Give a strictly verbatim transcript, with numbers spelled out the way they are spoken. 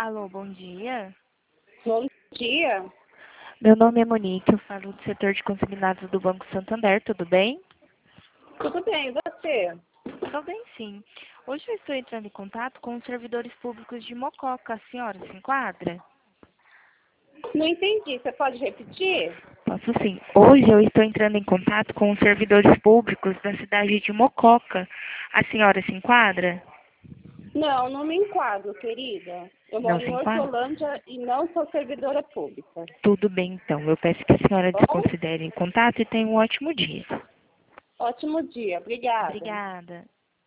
Alô, bom dia. Bom dia. Meu nome é Monique, eu falo do setor de consignados do Banco Santander, tudo bem? Tudo bem, e você? Estou bem, sim. Hoje eu estou entrando em contato com os servidores públicos de Mococa. A senhora se enquadra? Não entendi, você pode repetir? Posso sim. Hoje eu estou entrando em contato com os servidores públicos da cidade de Mococa. A senhora se enquadra? Não, não me enquadro, querida. Eu Não moro se em enquadra? Hortolândia e não sou servidora pública. Tudo bem, então. Eu peço que a senhora Bom, desconsidere o contato e tenha um ótimo dia. ótimo dia. Obrigada. Obrigada.